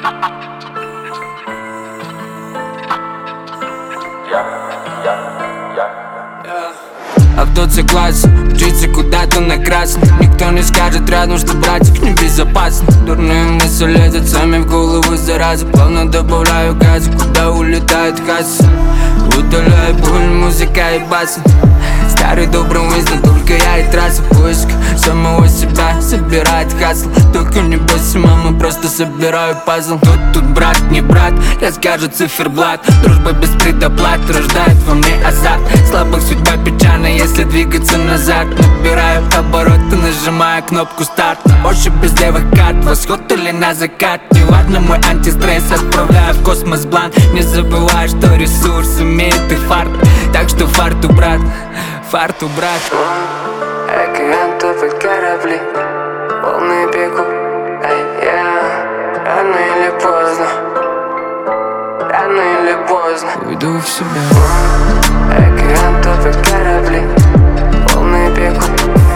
Автоцикласс, мчится куда-то на красный. Никто не скажет рядом, что братик небезопасно. Дурные мысли лезут сами в голову, зараза. Плавно добавляю газа, куда улетает касса. Удаляю боль, музыка и басы. Старый добрый Уинстон, только я и трасса. Поиск самого себя собирает хасл. Только не бойся, мама, просто собираю пазл. Тут брат, не брат, я скажу циферблат. Дружба без предоплат рождает во мне азарт. Слабых судьба печальна, если двигаться назад. Набираю обороты, нажимаю кнопку старт. Больше без левых карт, восход или на закат. Неважно, мой антистресс отправляю в космос бланк. Не забывай, что ресурс имеет и фарт. Так что фарту, брат, фарту, брат. Океантовые корабли, волны бегут, рано или поздно, рано или поздно Уйду в себя. Океантовые корабли, волны бегут,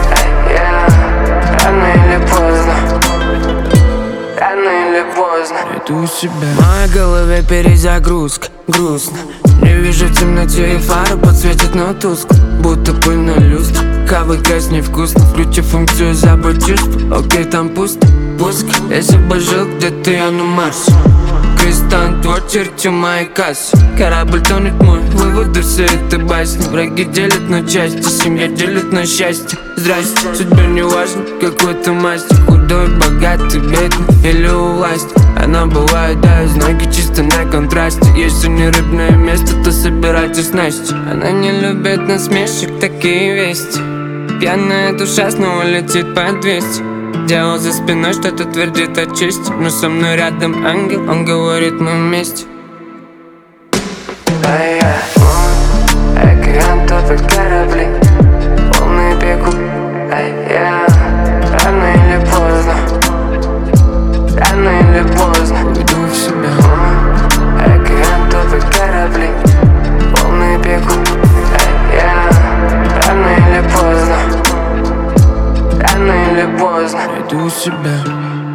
рано или поздно, рано или поздно Иду в себя. В моей голове перезагрузка, грустно. Не вижу в темноте и фары подсветят, но тускло. Будто пыль на люстре, кавы грязь невкусно. Включи функцию забыть чувства, окей, там пусто. Пуск, если бы жил где-то я на Марсе. Крестант, вот черти моей кассы. Корабль тонет мой, выводы все это басни. Враги делят на части, семья делит на счастье. Здрасте, судьбе не важно, какой ты мастер. Худой, богатый, бедный или у власти. Она бывает, да, из ноги чисто на контрасте. Если не рыбное место, то собирайте снасти. Она не любит насмешек, такие вести. Пьяная душа снова летит по 200. Дьявол за спиной что-то твердит о чести. Но со мной рядом ангел, он говорит, мы вместе. Океантовые корабли, волны бегут, рано или поздно, рано или поздно Уйду в себя. Океантовые корабли, волны бегут, рано или поздно, рано или поздно Иду в себя.